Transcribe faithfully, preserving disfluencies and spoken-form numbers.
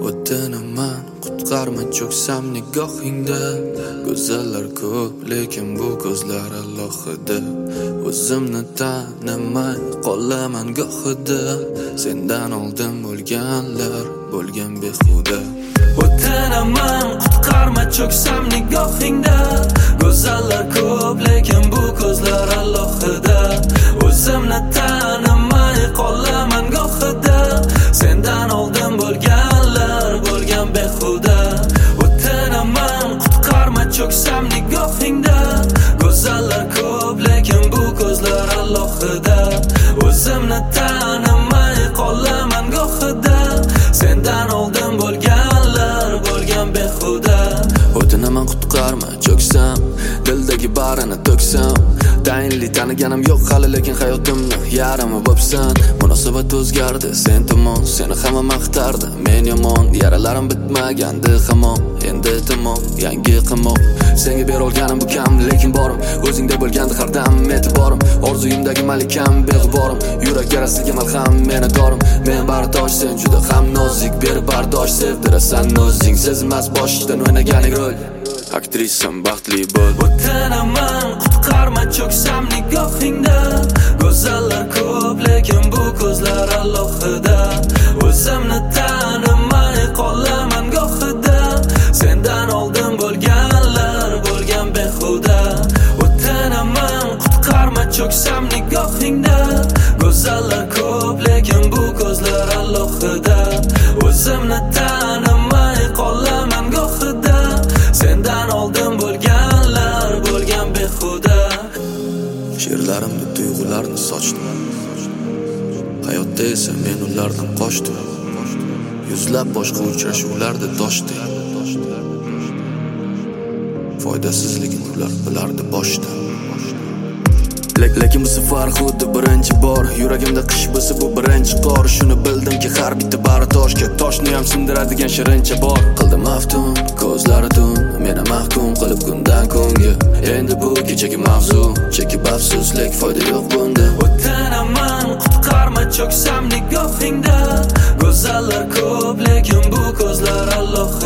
O'tinaman qutqarma cho'ksam nigohingda. Go'zallar ko'p lekin bu ko'zlar alohida. O'zimni tanimay qolaman gohida. Sendan oldin bo'lganlar bo'lgan behuda. O'tinaman qutqarma cho'ksam nigohingda. Go'zallar ko'p lekin bu ko'zlar alohida. O'zimni tanimay qolaman gohida. Sendan oldin bo'lganlar bo'lgan behuda. O'tinaman qutqarma cho'ksam nigohingda. Go'zallar ko'p lekin bu ko'zlar alohida. O'zimni tanimay qolaman gohida. Sendan oldin bo'lganlar bo'lgan behuda. O'tinaman qutqarma cho'ksam, dildagi barini to'ksam. Tayinli taniganim yo'q hali lekin hayotimni yarimi bo'psan. Munosabat o'zgardi sen tomon, seni hamma maqtardi. Men yomon, yaralarim bitmagandi hamon. Endi tamom, yangi qamoq. Senga berolganim bu kam lekin borim. O'zingda bo'lgandi har dam e'tiborim. Orzuyimdagi malikam beg'uborim. Yurak yarasiga malham meni dorim. Men bardosh, sen juda ham nozik. Ber bardosh, sevdirasan o'zing. Sezmas boshdan o'ynaganing rol. Aktrisam baxtli bo'l. O'tinaman qutqarma cho'ksam nigohingda. Go'zallar ko'p lekin bu ko'zlar alohida. O'zimni tanimay qolaman gohida. Sendan oldin bo'lganlar bo'lgan behuda. O'tinaman qutqarma cho'ksam nigohingda. Go'zallar ko'p lekin bu ko'zlar alohida. O'zimni tanimay qolaman gohida. Sendan oldin bo'lganlar bo'lgan behuda. She'rlarimda tuyg'ularni sochdim. Hayotda esa men ulardan qochdim. Yuzlab boshqa uchrashuvlarda toshdi. Foydasizligini ular bilardi boshda. Lekin bu safar xuddi birinchi bor. Yuragimda qish bo'lsa bu birinchi qor. Shuni bildimki har bitta bardoshga toshni ham sindiradigan shirincha bor. Qildim aftun, ko'zlari tun, meni mahkum qilib kundan kunga. Endi bu kechagi mavzu, chekib afsuslik foyda yo'q bunda. O'tinaman qutqarma cho'ksam nigohingda. Go'zallar ko'p lekin bu ko'zlar alohida.